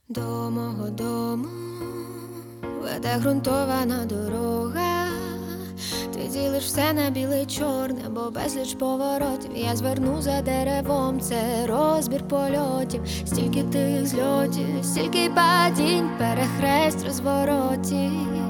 До мого дому веде ґрунтована дорога. Ти ділиш все на біле й чорне, бо безліч поворотів. Я зверну за деревом, це розбір польотів. Стільки тих зльотів, стільки падінь, перехресть розворотів.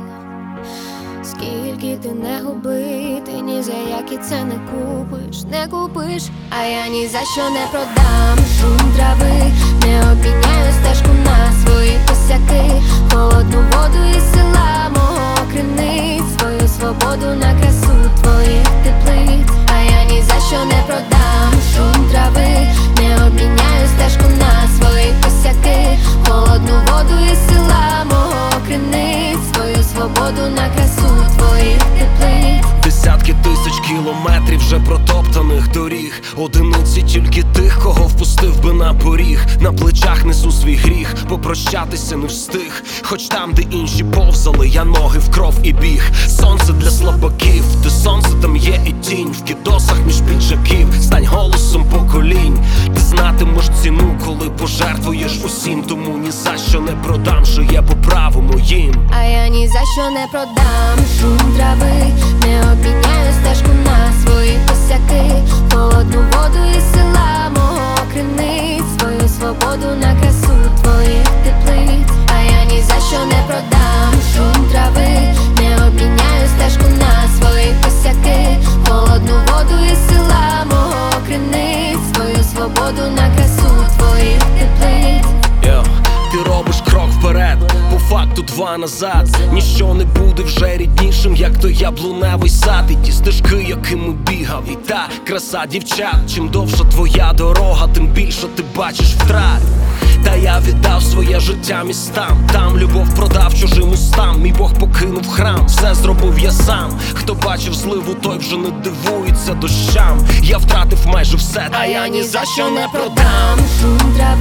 Скільки ти не губи, ти ні за які це не купиш, а я ні за що не продам шум трави, не обміняю стежку на свої косяки, холодну воду із села мого криниць, свою свободу на красу твоїх теплиць, а я ні за що не продам шум трави, не обміняю стежку на свої косяки, холодну воду із села мого криниць, свою свободу на красу твоїх теплиць. Десятки тисяч кілометрів вже протоптаних доріг, одиниці тільки тих, кого впустив би на поріг. На плечах несу свій гріх, попрощатися не встиг. Хоч там, де інші повзали, я ноги в кров і біг. Сонце для слабаків, де сонце там є і тінь. В кідосах між піджаків, стань голосом поколінь. Ти знатимеш ціну, коли пожертвуєш усім. Тому ні за що не продам, що є по праву моїм. А я ні за що не продам шум трави, не обміняю стежку на свої косяки, холодну воду із села мого криниць, свою свободу на красу твоїх теплиць, а я ні за що не продам шум трави, не обміняю стежку на свої косяки, холодну воду із села мого криниць, свою свободу на красу твоїх теплиць. Ти робиш крок вперед, по факту два назад. Ніщо не буде вже ріднішим, як той яблуневий сад. І ті стежки, якими бігав, і та краса дівчат. Чим довша твоя дорога, тим більше ти бачиш втрат. Та я віддав своє життя містам, там любов продав чужим устам. Мій Бог покинув храм, все зробив я сам. Хто бачив зливу, той вже не дивується дощам. Я втратив майже все, а я ні за що не продам шум трави,